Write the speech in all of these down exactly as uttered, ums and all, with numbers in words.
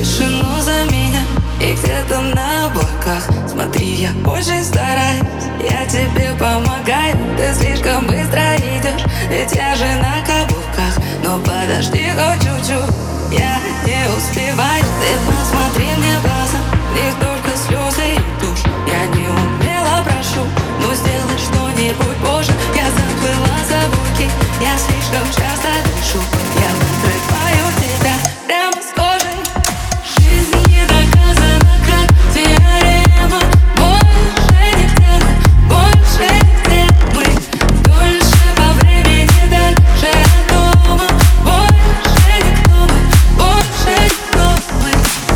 тишину за меня. И где-то на облаках, смотри, я очень стараюсь, я тебе помогаю. Ты слишком быстро идешь, ведь я же на каблуках. Но подожди хоть чуть-чуть, я не успеваю. Ты посмотри мне в глаза, не только слезы и тушь. Я не умела, прошу, но сделай что-нибудь позже. Я заплыла за буки, я слишком часто дышу. Я отрываю тебя прямо с кожи. Жизнь не доказана, как теорема. Больше нигде мы, больше нигде мы. Дольше по времени, дальше от дома. Больше никто мы, больше никто мы.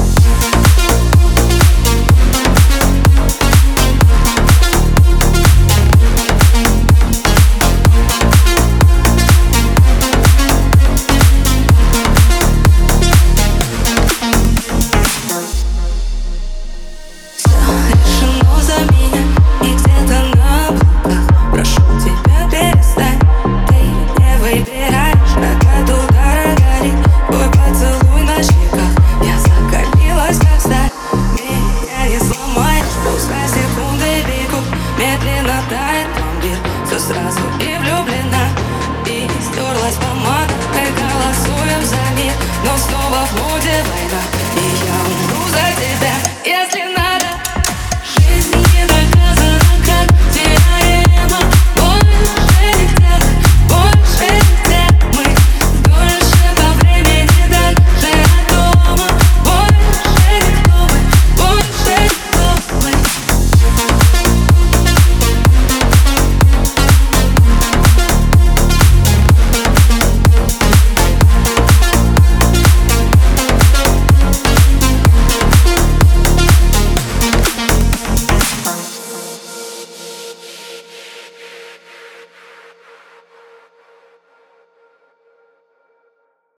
Решено за меня, и где-то на облаках. Прошу тебя, перестань, ты не выбираешь. Как от удара горит твой поцелуй на щеках. Я закалилась, как сталь, меня не сломаешь. Пускай секунды бегут, медленно тает пломбир. Все сразу и влюблена, и стерлась помада. Мы голосуем за мир, но снова в моде война.